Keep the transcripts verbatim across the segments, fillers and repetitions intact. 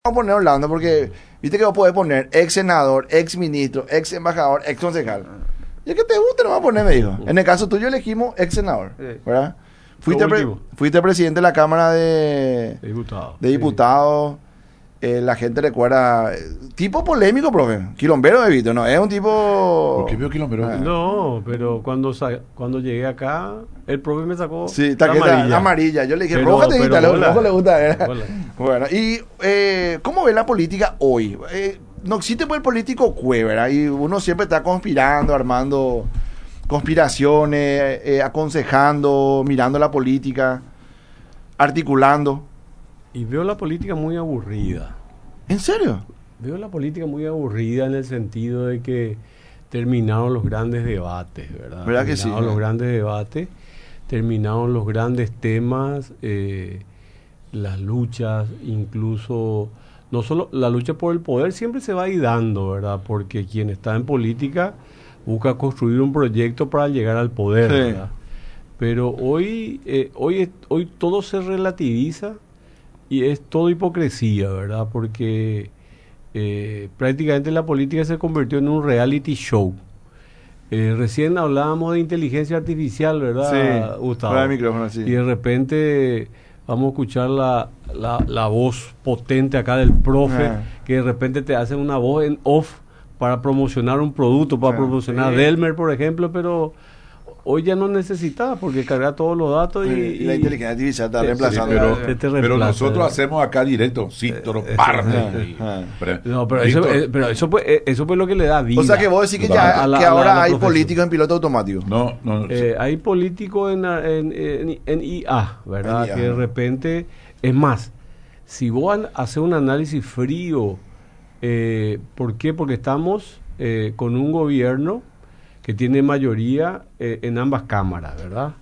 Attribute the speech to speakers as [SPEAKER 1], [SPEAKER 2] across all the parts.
[SPEAKER 1] Vamos a poner Orlando porque viste que vos podés poner ex senador, ex ministro, ex embajador, ex concejal. Y el que te guste, no va a poner, me dijo. En el caso tuyo elegimos ex senador, ¿verdad? Fuiste, pre fuiste presidente de la Cámara de,
[SPEAKER 2] de Diputados.
[SPEAKER 1] De diputados. Sí. Eh, la gente recuerda. Eh, tipo polémico, profe. Quilombero de Vito, ¿no? Es un tipo.
[SPEAKER 3] ¿Por qué veo quilombero?
[SPEAKER 2] Ah. No, pero cuando cuando llegué acá, el profe me sacó.
[SPEAKER 1] Sí, taqueta amarilla. amarilla. Yo le dije, roja te gusta, rojo le gusta. ¿eh? Bueno, y eh, ¿cómo ve la política hoy? Eh, no existe pues el político cue, ¿verdad? Y uno siempre está conspirando, armando conspiraciones, eh, aconsejando, mirando la política, articulando.
[SPEAKER 2] Y veo la política muy aburrida.
[SPEAKER 1] ¿En serio?
[SPEAKER 2] Veo la política muy aburrida en el sentido de que terminaron los grandes debates, ¿verdad?
[SPEAKER 1] ¿Verdad que sí?
[SPEAKER 2] Terminaron los grandes debates, terminaron los grandes temas, eh, las luchas, incluso, no solo la lucha por el poder siempre se va a ir dando, ¿verdad? Porque quien está en política busca construir un proyecto para llegar al poder, sí. ¿verdad? Pero hoy, eh, hoy, hoy todo se relativiza. Y es todo hipocresía, ¿verdad? Porque eh, prácticamente la política se convirtió en un reality show. Eh, recién hablábamos de inteligencia artificial, ¿verdad,
[SPEAKER 1] sí,
[SPEAKER 2] Gustavo?
[SPEAKER 1] El micrófono, sí.
[SPEAKER 2] Y de repente vamos a escuchar la, la, la voz potente acá del profe, ah. que de repente te hace una voz en off para promocionar un producto, para ah, promocionar sí. Delmer, por ejemplo, pero hoy ya no necesita porque carga todos los datos y,
[SPEAKER 1] y la inteligencia artificial está
[SPEAKER 3] te,
[SPEAKER 1] reemplazando.
[SPEAKER 3] Sí, pero, te, te reemplaza, pero nosotros hacemos acá directo, sí, toro, parte.
[SPEAKER 2] No, pero eso, eh, pero eso fue eso fue lo que le da vida.
[SPEAKER 1] O sea que vos decís que, ya, la, que ahora la, la hay políticos en piloto automático.
[SPEAKER 3] No, no. no
[SPEAKER 2] eh, sí. Hay políticos en, en, en, en I A, ¿verdad? En I A. Que de repente, es más, si vos haces un análisis frío, eh, ¿por qué? Porque estamos eh, con un gobierno que tiene mayoría eh, en ambas cámaras, ¿verdad?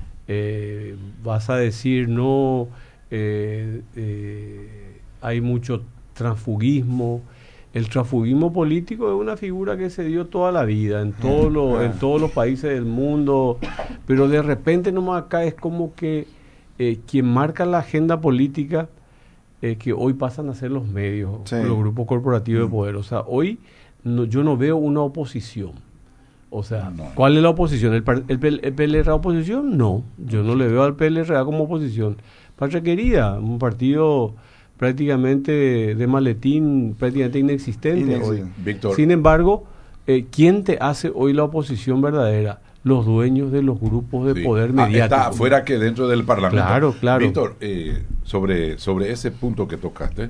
[SPEAKER 2] Eh, vas a decir, no, eh, eh, hay mucho transfugismo. El transfugismo político es una figura que se dio toda la vida, en, todo lo, en todos los países del mundo, pero de repente nomás acá es como que eh, quien marca la agenda política, eh, que hoy pasan a ser los medios, sí. los grupos corporativos mm. de poder. O sea, hoy no, yo no veo una oposición. O sea, no. ¿cuál es la oposición? ¿El, el, el P L R A oposición? No, yo no le veo al P L R A como oposición. Patria Querida, un partido prácticamente de maletín, prácticamente inexistente. Inexistente. Hoy.
[SPEAKER 3] Víctor.
[SPEAKER 2] Sin embargo, eh, ¿quién te hace hoy la oposición verdadera? Los dueños de los grupos de sí. poder mediático.
[SPEAKER 3] Ah, está afuera que dentro del Parlamento.
[SPEAKER 2] Claro, claro.
[SPEAKER 3] Víctor, eh, sobre, sobre ese punto que tocaste,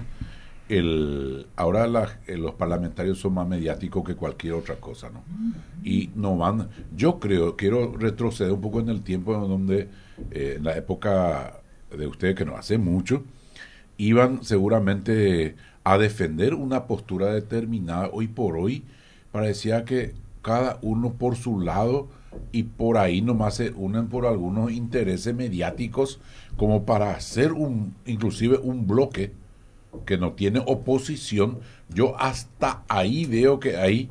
[SPEAKER 3] El, ahora la, eh, los parlamentarios son más mediáticos que cualquier otra cosa, ¿no? Y no van, yo creo, quiero retroceder un poco en el tiempo en donde, eh, en la época de ustedes, que no hace mucho, iban seguramente a defender una postura determinada. Hoy por hoy parecía que cada uno por su lado y por ahí nomás se unen por algunos intereses mediáticos como para hacer un, inclusive un bloque que no tiene oposición. Yo hasta ahí veo que hay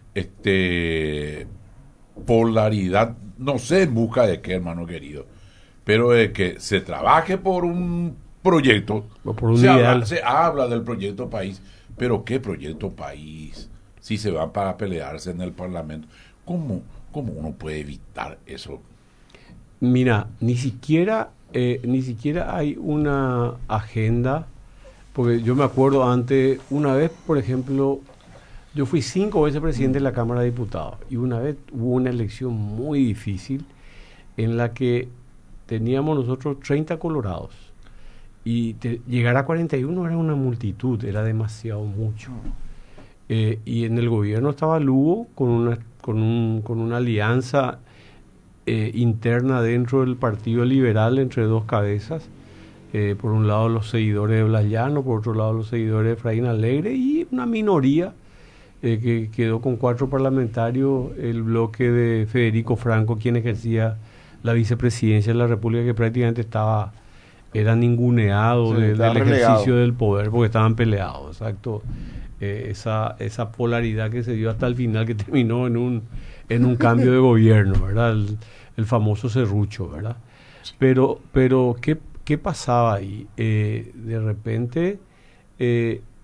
[SPEAKER 3] este polaridad, no sé en busca de qué, hermano querido, pero de que se trabaje por un proyecto,
[SPEAKER 2] por un
[SPEAKER 3] se, habla, se habla del proyecto país, pero ¿qué proyecto país? Si se van para pelearse en el Parlamento, ¿cómo, cómo uno puede evitar eso?
[SPEAKER 2] Mira, ni siquiera eh, ni siquiera hay una agenda. Porque yo me acuerdo antes, una vez, por ejemplo, yo fui cinco veces presidente de la Cámara de Diputados y una vez hubo una elección muy difícil en la que teníamos nosotros treinta colorados y te, llegar a cuarenta y uno era una multitud, era demasiado mucho. Eh, y en el gobierno estaba Lugo con una, con un, con una alianza eh, interna dentro del Partido Liberal entre dos cabezas. Eh, por un lado los seguidores de Blas Llano, por otro lado los seguidores de Efraín Alegre y una minoría eh, que quedó con cuatro parlamentarios, el bloque de Federico Franco, quien ejercía la vicepresidencia de la República, que prácticamente estaba, era ninguneado sí, de, del relegado. Ejercicio del poder porque estaban peleados, exacto. Eh, esa, esa polaridad que se dio hasta el final, que terminó en un, en un cambio de gobierno, ¿verdad? El, el famoso serrucho, ¿verdad? Pero, pero ¿qué ¿Qué pasaba ahí? Eh, de repente, eh,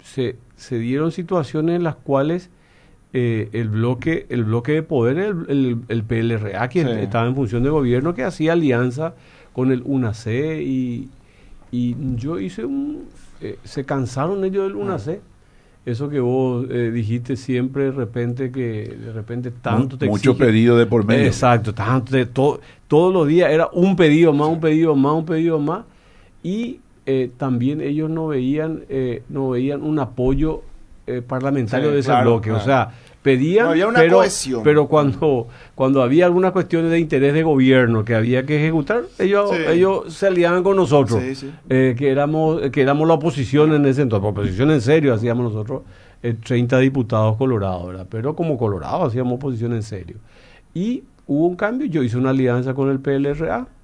[SPEAKER 2] se, se dieron situaciones en las cuales eh, el bloque el bloque de poder, el, el, el P L R A, que sí. estaba en función de gobierno, que hacía alianza con el U N A C, y, y yo hice un... Eh, se cansaron ellos del U N A C. Eso que vos eh, dijiste siempre, de repente, que de repente tanto te
[SPEAKER 3] Mucho
[SPEAKER 2] exige.
[SPEAKER 3] pedido de por medio.
[SPEAKER 2] Exacto, tanto de to, todos los días era un pedido más, un pedido más, un pedido más. Y eh, también ellos no veían eh, no veían un apoyo eh, parlamentario sí, de ese claro, bloque. Claro. O sea, pedían, no había una pero, cohesión. Pero cuando, cuando había algunas cuestiones de interés de gobierno que había que ejecutar, ellos sí. ellos se aliaban con nosotros, sí, sí. Eh, que éramos que éramos la oposición en ese entonces, oposición en serio hacíamos nosotros, eh, treinta diputados colorados, ¿verdad? Pero como colorados hacíamos oposición en serio. Y hubo un cambio, yo hice una alianza con el P L R A,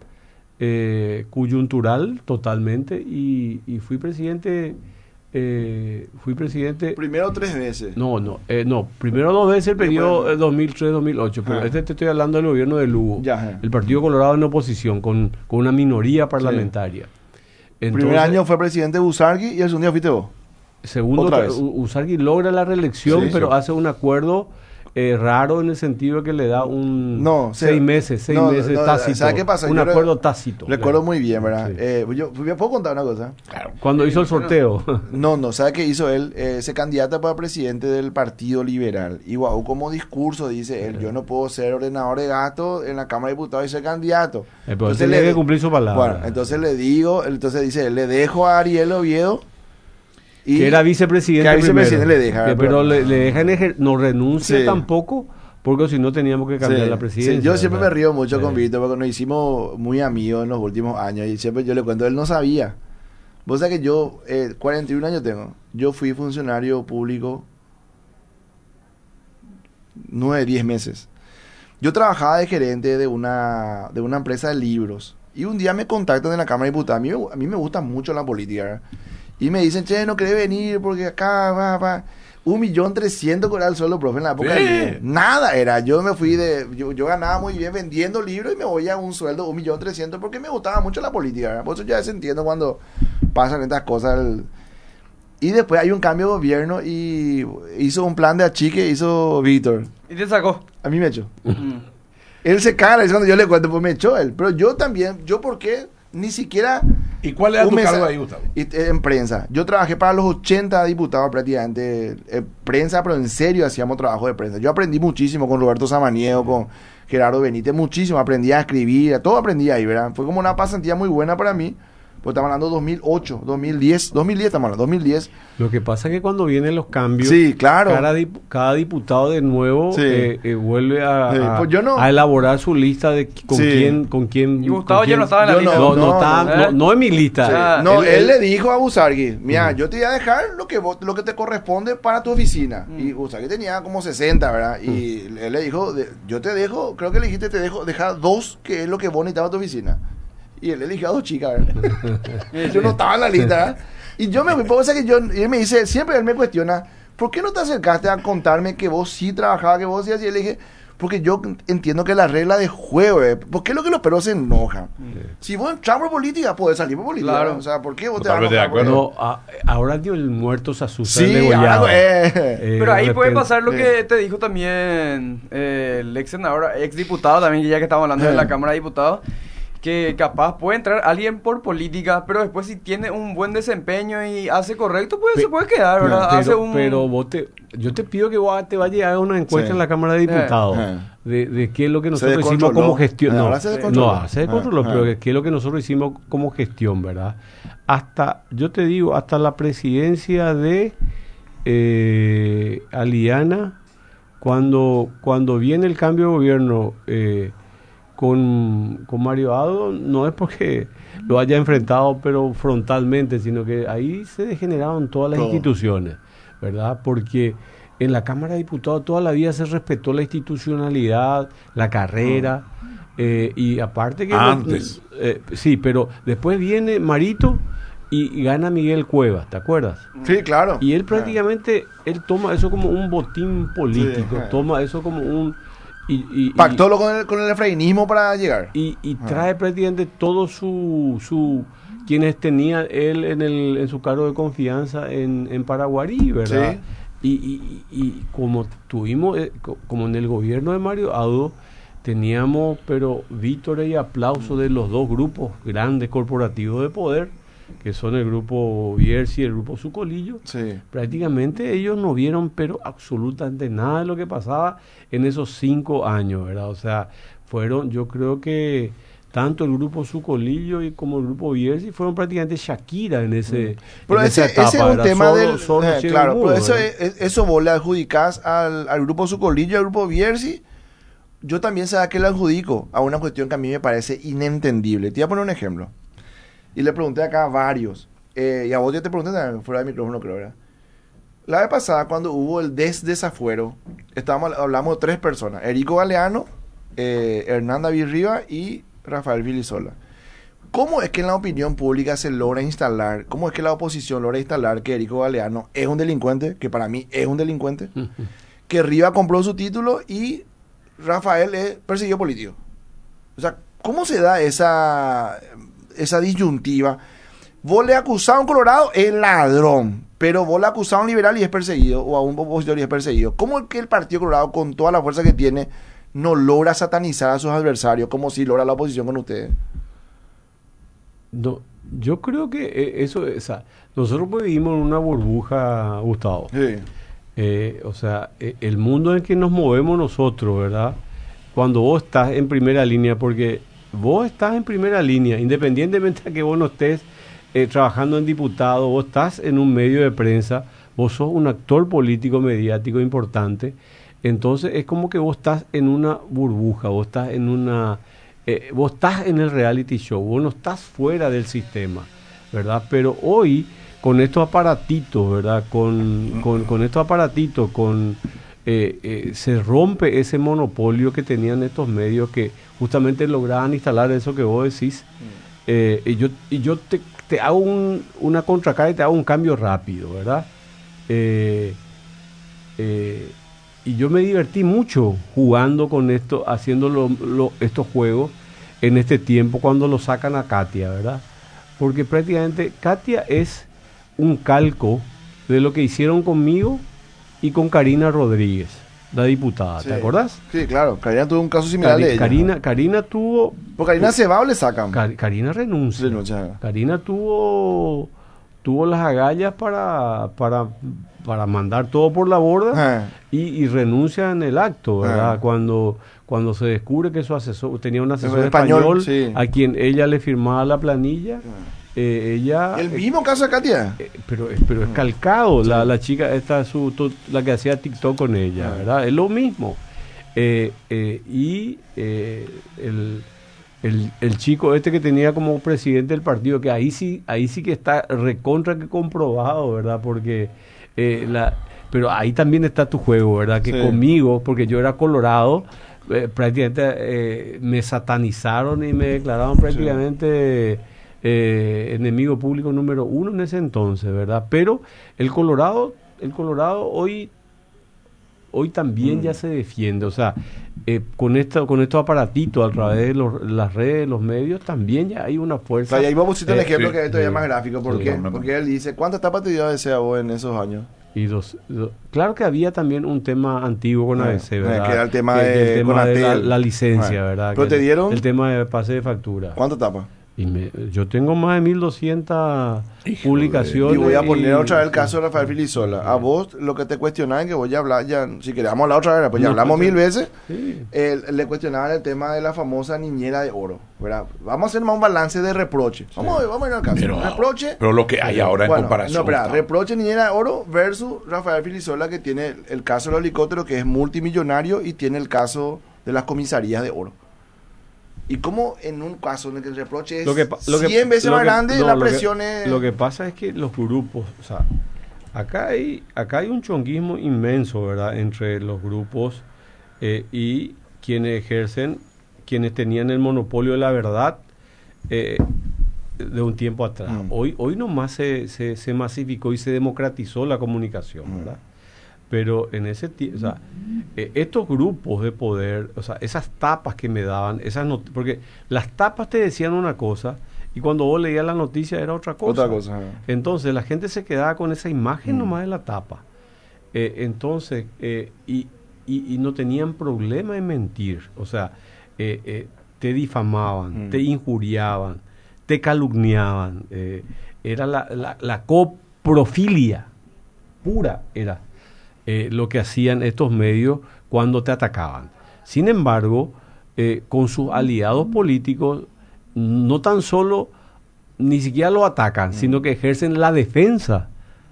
[SPEAKER 2] eh, coyuntural totalmente, y, y fui presidente... Eh, fui presidente...
[SPEAKER 1] Primero tres veces.
[SPEAKER 2] No, no, eh, no. Primero dos veces el periodo eh, dos mil tres dos mil ocho, pero ah. este te estoy hablando del gobierno de Lugo. Ya, el Partido Colorado en oposición, con, con una minoría parlamentaria.
[SPEAKER 1] El primer año fue presidente Busargui y el segundo día fuiste vos.
[SPEAKER 2] Segundo, Busargui logra la reelección, sí, pero sí. hace un acuerdo... Eh, raro en el sentido de que le da un
[SPEAKER 1] no,
[SPEAKER 2] seis sí, meses, seis no, meses no, tácito.
[SPEAKER 1] ¿Sabes qué pasa?
[SPEAKER 2] Un
[SPEAKER 1] yo
[SPEAKER 2] acuerdo
[SPEAKER 1] re,
[SPEAKER 2] tácito.
[SPEAKER 1] Recuerdo claro. muy bien, ¿verdad? Sí. Eh, yo, ¿me puedo contar una cosa?
[SPEAKER 2] Claro. Cuando hizo el sorteo.
[SPEAKER 1] No, no, ¿sabes qué hizo él? Eh, se candidata para presidente del Partido Liberal. Y wow, como discurso dice él, yo no puedo ser ordenador de gastos en la Cámara de Diputados y ser candidato.
[SPEAKER 2] Eh, entonces le que cumplir su palabra.
[SPEAKER 1] Bueno, entonces le digo, entonces dice él, le dejo a Ariel Oviedo.
[SPEAKER 2] Y que era vicepresidente.
[SPEAKER 1] Que era vicepresidente le deja.
[SPEAKER 2] Que, pero le, le dejan ejer- no renuncia sí. tampoco. Porque si no teníamos que cambiar sí, la presidencia.
[SPEAKER 1] Sí, yo siempre ¿verdad? me río mucho sí. con Víctor porque nos hicimos muy amigos en los últimos años y siempre yo le cuento, él no sabía. Vos sabés que yo, eh, cuarenta y un años tengo, yo fui funcionario público nueve, diez meses. Yo trabajaba de gerente de una, de una empresa de libros y un día me contactan en la Cámara de Diputados. A mí, a mí me gusta mucho la política, ¿verdad? Y me dicen, che, no querés venir porque acá va, va. Un millón trescientos era el sueldo, profe, en la época de nada era. Yo me fui de, yo, yo ganaba muy bien vendiendo libros y me voy a un sueldo un millón trescientos porque me gustaba mucho la política, ¿verdad? Por eso ya se entiendo cuando pasan estas cosas. El, y después hay un cambio de gobierno y hizo un plan de achique, hizo Víctor.
[SPEAKER 4] ¿Y te sacó?
[SPEAKER 1] A mí me echó. Él se caga, es cuando yo le cuento, pues me echó él. Pero yo también, ¿yo por qué? Ni siquiera...
[SPEAKER 3] ¿Y cuál era tu cargo ahí, Gustavo?
[SPEAKER 1] En prensa. Yo trabajé para los ochenta diputados prácticamente. En prensa, pero en serio hacíamos trabajo de prensa. Yo aprendí muchísimo con Roberto Samaniego, con Gerardo Benítez, muchísimo. Aprendí a escribir, todo aprendí ahí, ¿verdad? Fue como una pasantía muy buena para mí. Pues estamos hablando de dos mil ocho, dos mil diez, dos mil diez estamos hablando, dos mil diez.
[SPEAKER 2] Lo que pasa es que cuando vienen los cambios,
[SPEAKER 1] sí, claro.
[SPEAKER 2] cada, dip, cada diputado de nuevo sí. eh, eh, vuelve a,
[SPEAKER 1] sí. pues yo no,
[SPEAKER 2] a elaborar su lista de con sí. quién, con quién.
[SPEAKER 4] Y Gustavo ya no estaba en la lista.
[SPEAKER 2] No, no, no, está, no, no, no en mi lista.
[SPEAKER 1] Sí. Eh, no, él, él, él le dijo a Busargui, mira, uh-huh. yo te voy a dejar lo que vos, lo que te corresponde para tu oficina. Uh-huh. Y Busargui tenía como sesenta, ¿verdad? Y uh-huh. él le dijo, de, yo te dejo, creo que le dijiste, te dejo, deja dos, que es lo que vos necesitabas para tu oficina. Y él eligió a dos chicas, ¿verdad? Yo no estaba en la lista, ¿verdad? Y yo me puedo decir que yo, y él me dice, siempre él me cuestiona, ¿por qué no te acercaste a contarme que vos sí trabajabas, que vos sí hacías? Y le dije, porque yo entiendo que la regla de juego, ¿eh? ¿Por qué es lo que los perros se enojan? Sí. Si vos entras por política, podés salir por política. Claro. O sea, ¿por qué vos te vas a enojar?
[SPEAKER 2] No, a, ahora el muerto se asusta.
[SPEAKER 1] Sí, algo, eh.
[SPEAKER 4] Eh, Pero ahí puede pasar lo que te dijo también eh, el ex senador, ex diputado también, ya que estamos hablando eh. de la Cámara de Diputados, que capaz puede entrar alguien por política, pero después si tiene un buen desempeño y hace correcto, pues Pe- se puede quedar, ¿verdad?
[SPEAKER 2] Pero,
[SPEAKER 4] hace un...
[SPEAKER 2] pero vos te, yo te pido que vos te vayas a llegar a una encuesta sí. en la Cámara de Diputados eh. de, de qué es lo que nosotros hicimos como gestión. No, se no, se descontroló, ah, pero ah. qué es lo que nosotros hicimos como gestión, ¿verdad? Hasta, yo te digo, hasta la presidencia de eh, Aliana, cuando, cuando viene el cambio de gobierno... Eh, Con, con Mario Ado, no es porque lo haya enfrentado pero frontalmente, sino que ahí se degeneraron todas las Todo. instituciones, ¿verdad? Porque en la Cámara de Diputados toda la vida se respetó la institucionalidad, la carrera, eh, y aparte que...
[SPEAKER 3] Antes.
[SPEAKER 2] No, eh, sí, pero después viene Marito y, y gana Miguel Cuevas, ¿te acuerdas?
[SPEAKER 1] Sí, claro.
[SPEAKER 2] Y él prácticamente, él toma eso como un botín político, sí. toma eso como un... Y, y,
[SPEAKER 1] Pactó y, con, el, con el efrainismo para llegar.
[SPEAKER 2] Y, y trae ah. prácticamente todo su, su quienes tenía él en, el, en su cargo de confianza en, en Paraguarí, ¿verdad? Sí. Y, y, y como tuvimos, eh, como en el gobierno de Mario Audo, teníamos, pero vítores y aplausos de los dos grupos grandes corporativos de poder, que son el grupo Bierzi y el grupo Sucolillo.
[SPEAKER 1] Sí.
[SPEAKER 2] Prácticamente ellos no vieron, pero absolutamente nada de lo que pasaba en esos cinco años, ¿verdad? O sea, fueron, yo creo que tanto el grupo Sucolillo y como el grupo Bierzi fueron prácticamente Shakira en ese
[SPEAKER 1] pero
[SPEAKER 2] en
[SPEAKER 1] ese,
[SPEAKER 2] esa etapa,
[SPEAKER 1] ese es un
[SPEAKER 2] ¿verdad?
[SPEAKER 1] tema
[SPEAKER 2] Solo,
[SPEAKER 1] del
[SPEAKER 2] solo
[SPEAKER 1] eh, claro,
[SPEAKER 2] mudo,
[SPEAKER 1] pero eso,
[SPEAKER 2] ¿verdad?
[SPEAKER 1] es, eso vos le adjudicás al, al grupo Sucolillo y al grupo Bierzi. Yo también sé a qué le adjudico a una cuestión que a mí me parece inentendible. Te voy a poner un ejemplo. Y le pregunté acá a varios. Eh, y a vos yo te pregunté también, fuera de micrófono, creo, ¿verdad? La vez pasada, cuando hubo el desdesafuero, estábamos, hablamos de tres personas. Erico Galeano, eh, Hernán David Rivas y Rafael Vilisola. ¿Cómo es que en la opinión pública se logra instalar, cómo es que la oposición logra instalar que Erico Galeano es un delincuente, que para mí es un delincuente, que Rivas compró su título y Rafael es perseguido político? O sea, ¿cómo se da esa, esa disyuntiva? Vos le acusás a un colorado, es ladrón, pero vos le acusás a un liberal y es perseguido, o a un opositor y es perseguido. ¿Cómo es que el Partido Colorado, con toda la fuerza que tiene, no logra satanizar a sus adversarios como si logra la oposición con ustedes?
[SPEAKER 2] No, yo creo que eh, eso, o sea, nosotros pues vivimos en una burbuja, Gustavo.
[SPEAKER 1] Sí.
[SPEAKER 2] Eh, o sea, eh, el mundo en el que nos movemos nosotros, ¿verdad? Cuando vos estás en primera línea, porque vos estás en primera línea, independientemente de que vos no estés eh, trabajando en diputado, vos estás en un medio de prensa, vos sos un actor político mediático importante, entonces es como que vos estás en una burbuja, vos estás en una... Eh, vos estás en el reality show, vos no estás fuera del sistema, ¿verdad? Pero hoy, con estos aparatitos, ¿verdad? Con, con, con estos aparatitos, con eh, eh, se rompe ese monopolio que tenían estos medios que justamente lograban instalar eso que vos decís. Eh, y yo, y yo te, te hago un, una contracara y te hago un cambio rápido, ¿verdad? Eh, eh, y yo me divertí mucho jugando con esto, haciendo lo, lo, estos juegos en este tiempo cuando lo sacan a Katia, ¿verdad? Porque prácticamente Katia es un calco de lo que hicieron conmigo y con Karina Rodríguez, la diputada,
[SPEAKER 1] Sí.
[SPEAKER 2] ¿te acordás?
[SPEAKER 1] Sí, claro. Karina tuvo un caso similar
[SPEAKER 2] Cari-
[SPEAKER 1] de ella.
[SPEAKER 2] Karina, Karina tuvo...
[SPEAKER 1] ¿Por Karina se va o le sacan?
[SPEAKER 2] Car- Karina renuncia.
[SPEAKER 1] Renuncia.
[SPEAKER 2] Karina tuvo tuvo las agallas para, para, para mandar todo por la borda
[SPEAKER 1] Ah.
[SPEAKER 2] y, y renuncia en el acto, ¿verdad?
[SPEAKER 1] Ah.
[SPEAKER 2] Cuando, cuando se descubre que su asesor tenía un asesor
[SPEAKER 1] Español,
[SPEAKER 2] español,
[SPEAKER 1] sí.
[SPEAKER 2] a quien ella le firmaba la planilla, eh, ella...
[SPEAKER 1] ¿El mismo caso de Katia?
[SPEAKER 2] Eh, pero, es- pero es calcado, la, la chica esta su, tu- la que hacía TikTok con ella,
[SPEAKER 1] Ah.
[SPEAKER 2] ¿verdad? Es lo mismo. Eh, eh, y eh, el, el, el chico este que tenía como presidente del partido, que ahí sí, ahí sí que está recontra que comprobado, ¿verdad? Porque eh, la, pero ahí también está tu juego, ¿verdad? Que
[SPEAKER 1] Sí.
[SPEAKER 2] conmigo, porque yo era colorado, eh, prácticamente eh, me satanizaron y me declararon prácticamente eh, enemigo público número uno en ese entonces, ¿verdad? Pero el Colorado, el Colorado hoy hoy también
[SPEAKER 1] Mm.
[SPEAKER 2] ya se defiende, o sea, eh, con esto, con estos aparatitos a través de los, las redes, los medios, también ya hay una
[SPEAKER 1] O
[SPEAKER 2] fuerza.
[SPEAKER 1] sea, y ahí vos pusiste un
[SPEAKER 2] eh,
[SPEAKER 1] ejemplo
[SPEAKER 3] sí,
[SPEAKER 1] que es todavía
[SPEAKER 2] sí,
[SPEAKER 1] más gráfico. ¿Por
[SPEAKER 2] sí,
[SPEAKER 1] qué?
[SPEAKER 3] no, no.
[SPEAKER 1] Porque él dice, ¿cuántas tapas te dio A D C a vos en esos años?
[SPEAKER 2] Y dos, dos- claro que había también un tema antiguo con
[SPEAKER 1] Ah,
[SPEAKER 2] A D C,
[SPEAKER 1] eh,
[SPEAKER 2] ¿verdad?
[SPEAKER 1] que era el tema
[SPEAKER 2] Que-
[SPEAKER 1] de
[SPEAKER 2] que el tema de la,
[SPEAKER 1] Conatel.
[SPEAKER 2] la licencia,
[SPEAKER 1] Ah,
[SPEAKER 2] ¿verdad?
[SPEAKER 1] pero
[SPEAKER 2] Que
[SPEAKER 1] te dieron-
[SPEAKER 2] el tema de pase de factura.
[SPEAKER 1] ¿Cuántas tapas?
[SPEAKER 2] Y me- yo tengo más de mil doscientas
[SPEAKER 3] Híjole.
[SPEAKER 2] publicaciones.
[SPEAKER 1] Y voy a poner
[SPEAKER 2] y-
[SPEAKER 1] otra vez el caso de Rafael Filisola. A vos lo que te cuestionaban, que voy a hablar ya, si queremos hablar otra vez, pues ya
[SPEAKER 2] No,
[SPEAKER 1] hablamos
[SPEAKER 2] sí.
[SPEAKER 1] mil veces,
[SPEAKER 2] Sí.
[SPEAKER 1] eh, le cuestionaban el tema de la famosa niñera de oro, ¿verdad? Vamos a hacer más un balance de reproche. Vamos, a ver, vamos a ir al caso.
[SPEAKER 3] Pero,
[SPEAKER 1] reproche.
[SPEAKER 3] pero lo que hay ahora en
[SPEAKER 1] Bueno,
[SPEAKER 3] comparación.
[SPEAKER 1] no, espera,
[SPEAKER 3] está-
[SPEAKER 1] reproche niñera de oro versus Rafael Filisola, que tiene el, el caso del helicóptero, que es multimillonario, y tiene el caso de las comisarías de oro. Y como en un caso en el que el reproche es
[SPEAKER 2] Lo que pa- lo que-
[SPEAKER 1] cien veces
[SPEAKER 2] lo
[SPEAKER 1] más
[SPEAKER 2] que-
[SPEAKER 1] grande,
[SPEAKER 2] no,
[SPEAKER 1] la
[SPEAKER 2] lo que-
[SPEAKER 1] presión es...
[SPEAKER 2] Lo que pasa es que los grupos, o sea, acá hay, acá hay un chonguismo inmenso, ¿verdad? Entre los grupos eh, y quienes ejercen, quienes tenían el monopolio de la verdad eh, de un tiempo atrás.
[SPEAKER 1] Mm.
[SPEAKER 2] Hoy, hoy nomás se, se, se masificó y se democratizó la comunicación,
[SPEAKER 1] Mm.
[SPEAKER 2] ¿verdad? Pero en ese tiempo, o sea, eh, estos grupos de poder, o sea, esas tapas que me daban, esas not- porque las tapas te decían una cosa y cuando vos leías la noticia era otra cosa.
[SPEAKER 1] Otra cosa.
[SPEAKER 2] Entonces la gente se quedaba con esa imagen mm. nomás de la tapa. Eh, entonces, eh, y, y, y no tenían problema en mentir. O sea, eh, eh, te difamaban, mm. te injuriaban, te calumniaban. Eh, era la, la, la coprofilia pura, era eh, lo que hacían estos medios cuando te atacaban. Sin embargo, eh, con sus aliados políticos, no tan solo, ni siquiera lo atacan, mm. sino que ejercen la defensa.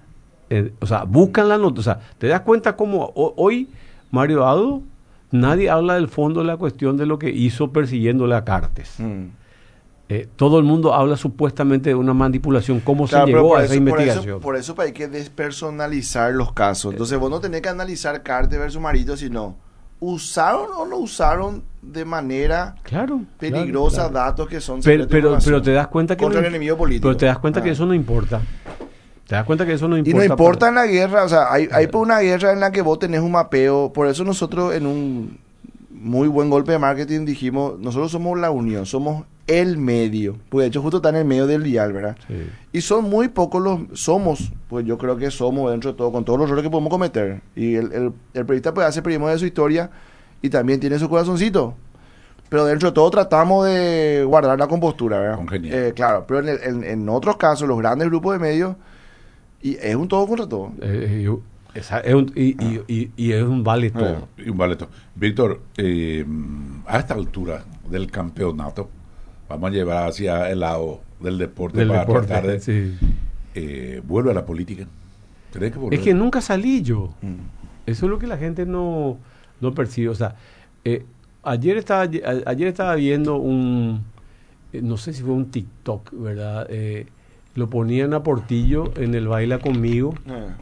[SPEAKER 2] Eh, o sea, buscan la nota. O sea, te das cuenta cómo o, hoy Mario Abdo, nadie habla del fondo de la cuestión de lo que hizo persiguiéndole a Cartes. Mm. Eh, todo el mundo habla supuestamente de una manipulación, cómo claro, se llegó a esa
[SPEAKER 1] eso,
[SPEAKER 2] investigación.
[SPEAKER 1] Por eso, por eso hay que despersonalizar los casos. Entonces vos no tenés que analizar Cartes versus Marito, sino usaron o no usaron de manera
[SPEAKER 2] claro,
[SPEAKER 1] peligrosa
[SPEAKER 2] claro, claro.
[SPEAKER 1] datos que son
[SPEAKER 2] pero, pero, pero te das cuenta que
[SPEAKER 1] contra
[SPEAKER 2] no,
[SPEAKER 1] el enemigo político.
[SPEAKER 2] Pero te das cuenta ah. que eso no importa. Te das cuenta que eso no importa.
[SPEAKER 1] Y no importa para... en la guerra, o sea, hay, hay por una guerra en la que vos tenés un mapeo. Por eso nosotros en un muy buen golpe de marketing dijimos, nosotros somos la unión, somos el medio, pues de hecho justo está en el medio del dial, ¿verdad? Sí. Y son muy pocos los, somos, pues yo creo que somos dentro de todo, con todos los errores que podemos cometer. Y el, el, el periodista pues hace periodismo de su historia y también tiene su corazoncito. Pero dentro de todo tratamos de guardar la compostura, ¿verdad? Eh, claro, pero en, el, en, en otros casos, los grandes grupos de medios, y es un todo contra todo.
[SPEAKER 2] Eh, yo, esa, es un, y, ah. y, y, y es un vale todo.
[SPEAKER 3] Eh, y un vale todo. Víctor, eh, a esta altura del campeonato, vamos a llevar hacia el lado del deporte
[SPEAKER 2] del
[SPEAKER 3] para
[SPEAKER 2] deporte,
[SPEAKER 3] tratar de...
[SPEAKER 2] Sí.
[SPEAKER 3] Eh, ¿Vuelve a la política? ¿Crees que vuelve?
[SPEAKER 2] Es que nunca salí yo. Mm. Eso es lo que la gente no, no percibe. O sea, eh, ayer, estaba, a, ayer estaba viendo un... Eh, no sé si fue un TikTok, ¿verdad? Eh, lo ponían a Portillo en el Baila Conmigo ah.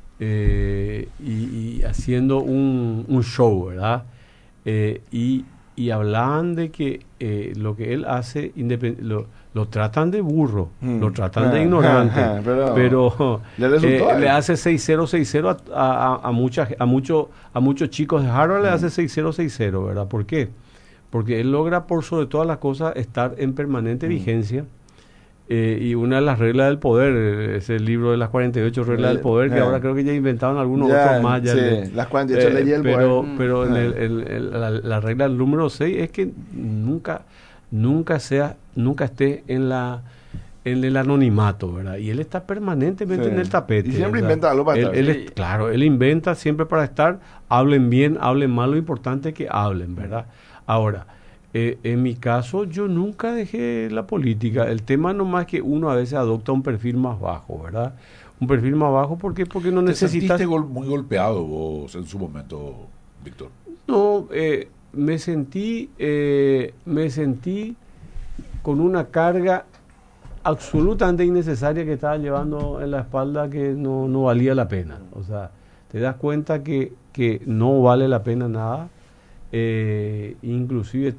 [SPEAKER 2] eh, y, y haciendo un, un show, ¿verdad? Eh, y, y hablaban de que eh, lo que él hace independ- lo, lo tratan de burro, mm. lo tratan ah, de ignorante, ah, ah, pero, pero le, eh, le hace seis cero seis cero a, a, a, mucha, a, mucho, a muchos chicos de Harvard, mm. le hace seis cero seis cero, ¿verdad? ¿Por qué? Porque él logra por sobre todas las cosas estar en permanente mm. vigencia. Eh, y una de las reglas del poder, ese libro de las cuarenta y ocho reglas eh, del poder, que eh. ahora creo que ya inventaron algunos ya, otros más. Ya
[SPEAKER 1] sí,
[SPEAKER 2] le,
[SPEAKER 1] las cuarenta y ocho eh, leyes del
[SPEAKER 2] pero,
[SPEAKER 1] poder.
[SPEAKER 2] Pero
[SPEAKER 1] mm.
[SPEAKER 2] en el, el, el, la, la regla número seis es que nunca nunca sea nunca esté en la en el anonimato, ¿verdad? Y él está permanentemente sí. en el tapete.
[SPEAKER 1] Y siempre
[SPEAKER 2] ¿verdad?
[SPEAKER 1] inventa algo para
[SPEAKER 2] él,
[SPEAKER 1] estar.
[SPEAKER 2] Él es, claro, él inventa siempre para estar, hablen bien, hablen mal, lo importante es que hablen, ¿verdad? Ahora, Eh, en mi caso, yo nunca dejé la política. El tema nomás que uno a veces adopta un perfil más bajo, ¿verdad? Un perfil más bajo porque porque no necesitas...
[SPEAKER 3] ¿Te sentiste gol- muy golpeado vos en su momento, Víctor?
[SPEAKER 2] No, eh, me sentí eh, me sentí con una carga absolutamente innecesaria que estaba llevando en la espalda que no, no valía la pena. O sea, te das cuenta que, que no vale la pena nada. Eh, inclusive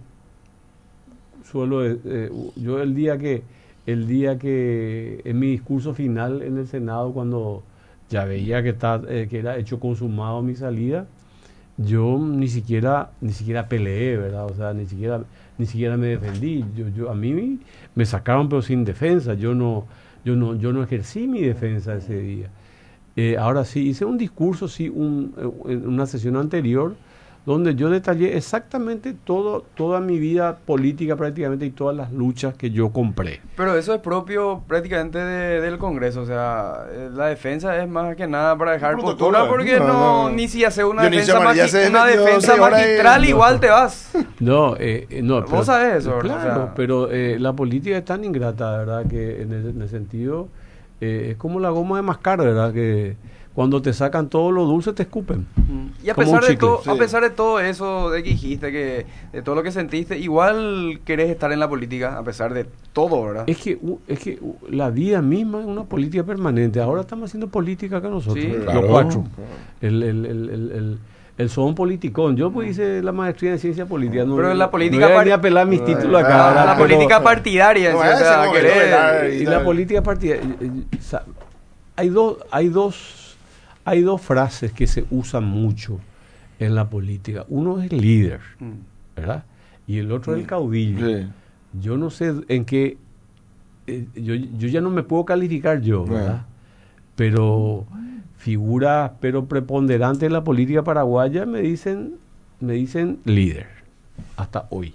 [SPEAKER 2] suelo eh, yo el día que el día que en mi discurso final en el Senado, cuando ya veía que está, eh, que era hecho consumado mi salida, yo ni siquiera ni siquiera peleé, ¿verdad? O sea, ni siquiera ni siquiera me defendí. Yo yo a mí me sacaron pero sin defensa. Yo no yo no yo no ejercí mi defensa ese día. Eh, ahora sí hice un discurso, sí, un, en una sesión anterior, donde yo detallé exactamente todo, toda mi vida política prácticamente y todas las luchas que yo compré.
[SPEAKER 4] Pero eso es propio prácticamente de, del Congreso, o sea, la defensa es más que nada para dejar postura, porque no, no, no, ni si hace una
[SPEAKER 1] Dionisio
[SPEAKER 4] defensa, magi-
[SPEAKER 1] se
[SPEAKER 4] una defensa magistral, de, igual no, te vas.
[SPEAKER 2] No, eh, no.
[SPEAKER 4] Vos sabés eso,
[SPEAKER 2] claro,
[SPEAKER 4] o sea,
[SPEAKER 2] pero eh, la política es tan ingrata, ¿verdad? Que en el, en el sentido, eh, es como la goma de mascar, ¿verdad? Que cuando te sacan todo lo dulce te escupen.
[SPEAKER 4] Y a pesar de todo, sí. a pesar de todo eso de que dijiste, que de todo lo que sentiste, igual querés estar en la política a pesar de todo, ¿verdad?
[SPEAKER 2] Es que es que la vida misma es una política permanente. Ahora estamos haciendo política acá nosotros,
[SPEAKER 4] sí,
[SPEAKER 2] los
[SPEAKER 3] claro,
[SPEAKER 2] cuatro.
[SPEAKER 3] Claro.
[SPEAKER 2] El el el el, el el son politicón. Yo pues hice la maestría en ciencia política. No,
[SPEAKER 4] pero en la política
[SPEAKER 2] no voy a apelar mis títulos acá.
[SPEAKER 4] Ah, la
[SPEAKER 2] pero,
[SPEAKER 4] política partidaria,
[SPEAKER 1] no,
[SPEAKER 4] ¿sí? O sea,
[SPEAKER 1] no,
[SPEAKER 2] querer, y la política partidaria. Hay dos hay dos Hay dos frases que se usan mucho en la política. Uno es el líder, ¿verdad? Y el otro es el caudillo. Sí. Yo no sé en qué eh, yo, yo ya no me puedo calificar yo, ¿verdad? Pero figuras, pero preponderantes en la política paraguaya me dicen, me dicen líder, hasta hoy.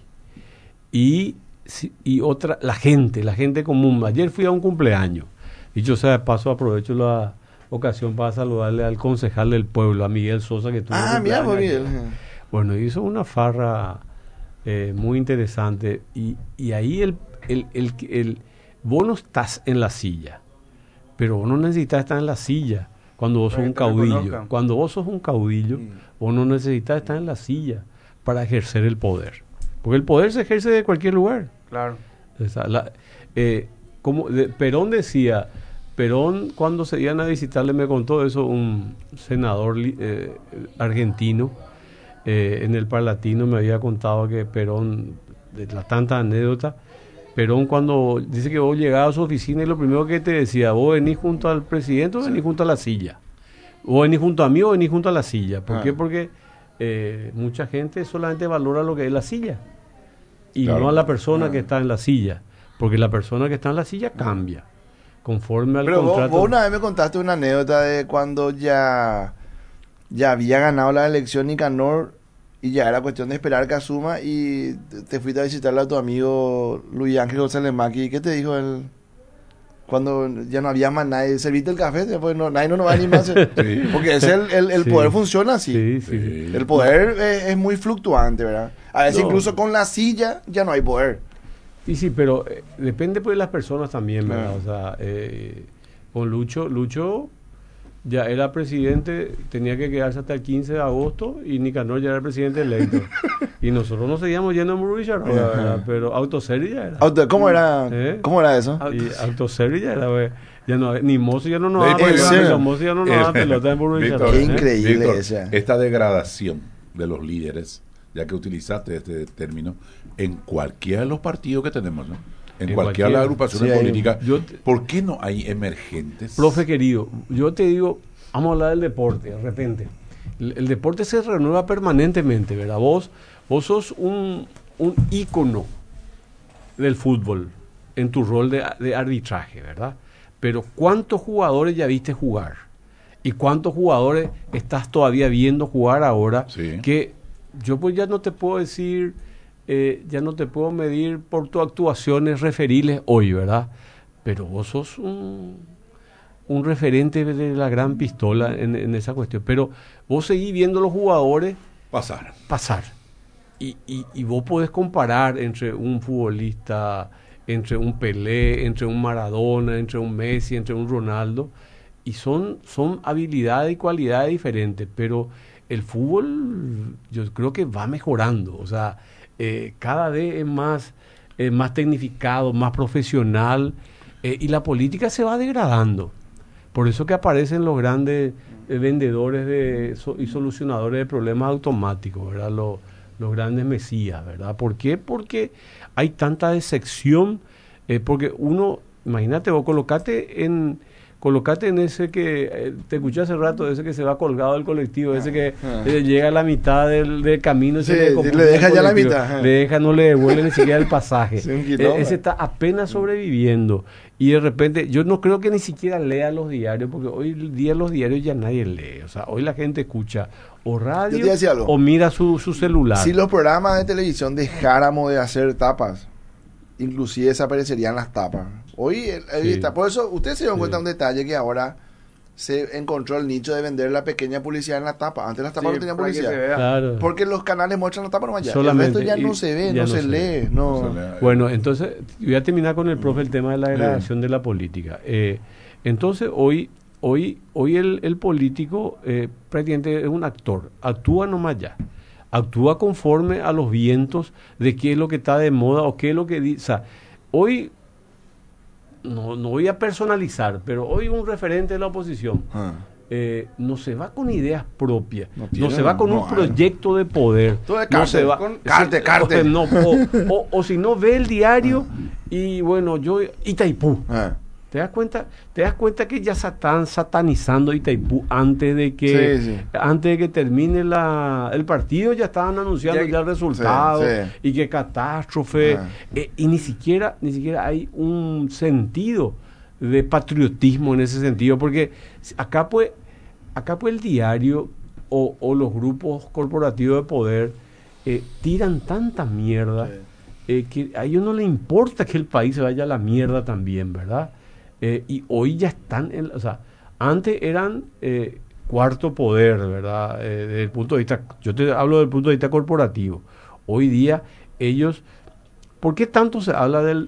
[SPEAKER 2] Y, y otra, la gente, la gente común. Ayer fui a un cumpleaños. Dicho sea de paso, aprovecho la ocasión para saludarle al concejal del pueblo, a Miguel Sosa, que tuvo
[SPEAKER 1] Ah, mira, Miguel.
[SPEAKER 2] Bueno, hizo una farra eh, muy interesante. Y, y ahí el, el, el, el, el, vos no estás en la silla, pero vos no necesitas estar en la silla cuando vos sos un caudillo. Cuando vos sos un caudillo, mm. vos no necesitas estar en la silla para ejercer el poder. Porque el poder se ejerce de cualquier lugar.
[SPEAKER 4] Claro.
[SPEAKER 2] O sea, la, eh, como de, Perón decía, Perón cuando se iban a visitarle, me contó eso un senador eh, argentino, eh, en el Parlatino me había contado que Perón, de las tantas anécdotas, Perón cuando dice que vos llegabas a su oficina y lo primero que te decía, vos venís junto al presidente o venís junto a la silla. Vos venís junto a mí o venís junto a la silla. ¿Por ah. qué? Porque eh, mucha gente solamente valora lo que es la silla y claro. no a la persona ah. que está en la silla. Porque la persona que está en la silla cambia conforme al
[SPEAKER 1] Pero
[SPEAKER 2] contrato.
[SPEAKER 1] Vos, vos una vez me contaste una anécdota de cuando ya, ya había ganado la elección Nicanor y ya era cuestión de esperar que asuma y te fuiste a visitarle a tu amigo Luis Ángel González Maqui. ¿Qué te dijo él? Cuando ya no había más nadie, serviste el café, después no, nadie no nos va a animar. Sí. Porque ese el, el, el sí. poder funciona así.
[SPEAKER 2] Sí, sí.
[SPEAKER 1] El poder es, es muy fluctuante, ¿verdad? A veces no. incluso con la silla ya no hay poder.
[SPEAKER 2] Sí, sí, pero eh, depende pues de las personas también, ¿verdad? Ah. O sea, eh, con Lucho, Lucho ya era presidente, tenía que quedarse hasta el quince de agosto y Nicanor ya era presidente electo. Y nosotros nos seguíamos yendo en Murubilla, ¿verdad? Pero Autoservi ya era.
[SPEAKER 1] Auto, ¿Cómo era ¿Eh? ¿Cómo era eso?
[SPEAKER 2] Y Autoservi ya era, güey. Ya no, ni Mozo ya no nos da pelota, Mozo ya no nos da pelota en Murubilla.
[SPEAKER 1] Qué increíble
[SPEAKER 3] Víctor,
[SPEAKER 1] esa.
[SPEAKER 3] Esta degradación de los líderes, ya que utilizaste este término, en cualquiera de los partidos que tenemos, ¿no? En, en cualquiera de las agrupaciones sí, políticas, te, ¿por qué no hay emergentes?
[SPEAKER 2] Profe querido, yo te digo, vamos a hablar del deporte, de repente. El, el deporte se renueva permanentemente, ¿verdad? Vos, vos sos un, un ícono del fútbol en tu rol de, de arbitraje, ¿verdad? Pero ¿cuántos jugadores ya viste jugar? ¿Y cuántos jugadores estás todavía viendo jugar ahora? Sí. Que yo pues ya no te puedo decir... Eh, ya no te puedo medir por tus actuaciones referiles hoy, ¿verdad? Pero vos sos un, un referente de la gran pistola en, en esa cuestión. Pero vos seguís viendo los jugadores
[SPEAKER 3] pasar.
[SPEAKER 2] pasar. Y, y, y vos podés comparar entre un futbolista, entre un Pelé, entre un Maradona, entre un Messi, entre un Ronaldo. Y son, son habilidades y cualidades diferentes. Pero el fútbol yo creo que va mejorando. O sea... Eh, cada vez es más, eh, más tecnificado, más profesional eh, y la política se va degradando. Por eso que aparecen los grandes eh, vendedores de, so, y solucionadores de problemas automáticos, ¿verdad? Los, los grandes mesías, ¿verdad? ¿Por qué? Porque hay tanta decepción, eh, porque uno, imagínate, vos colocate en... Colocate en ese que, eh, te escuché hace rato, ese que se va colgado del colectivo, ese que ah, eh, llega a la mitad del, del camino.
[SPEAKER 1] Sí, le, le deja ya la mitad.
[SPEAKER 2] Le deja, no le devuelve ni siquiera el pasaje. Sí, eh, ese está apenas sobreviviendo. Y de repente, yo no creo que ni siquiera lea los diarios, porque hoy día los diarios ya nadie lee. O sea, hoy la gente escucha o radio o mira su, su celular.
[SPEAKER 1] Si los programas de televisión dejáramos de hacer tapas, inclusive desaparecerían las tapas. Hoy, hoy sí. está. Por eso, ustedes se dieron sí. cuenta de un detalle que ahora se encontró el nicho de vender la pequeña publicidad en la tapa. Antes las tapas sí, no tenían publicidad.
[SPEAKER 2] Claro.
[SPEAKER 1] Porque los canales muestran la tapa nomás ya.
[SPEAKER 2] Solamente,
[SPEAKER 1] el resto ya no se ve, no, no se, se lee. No.
[SPEAKER 2] no se lee. Bueno, entonces, voy a terminar con el profe el tema de la degradación sí. de la política. Eh, entonces, hoy hoy hoy el, el político eh, prácticamente es un actor. Actúa nomás ya. Actúa conforme a los vientos de qué es lo que está de moda o qué es lo que dice. O sea, hoy... No, no voy a personalizar, pero hoy un referente de la oposición ah. eh, no se va con ideas propias, no, tiene, no se va con no, un proyecto no. de poder,
[SPEAKER 1] Todo de
[SPEAKER 2] no
[SPEAKER 1] cárcel,
[SPEAKER 2] se va
[SPEAKER 1] con carte, carte.
[SPEAKER 2] O, no, o, o, o si no ve el diario ah. y bueno, yo Itaipú, ah. ¿Te das cuenta? ¿Te das cuenta que ya se están satanizando Itaipú antes de que
[SPEAKER 1] Sí, sí.
[SPEAKER 2] antes de que termine la, el partido? Ya estaban anunciando ya, ya el resultado,
[SPEAKER 1] sí, sí.
[SPEAKER 2] y que catástrofe,
[SPEAKER 1] Ah.
[SPEAKER 2] eh, y ni siquiera ni siquiera hay un sentido de patriotismo en ese sentido, porque acá pues acá pues el diario o, o los grupos corporativos de poder eh, tiran tanta mierda, sí. eh, que a ellos no les importa que el país se vaya a la mierda también, ¿verdad? Eh, y hoy ya están, en, o sea, antes eran eh, cuarto poder, ¿verdad? Eh, desde el punto de vista, yo te hablo del punto de vista corporativo. Hoy día ellos, ¿por qué tanto se habla del,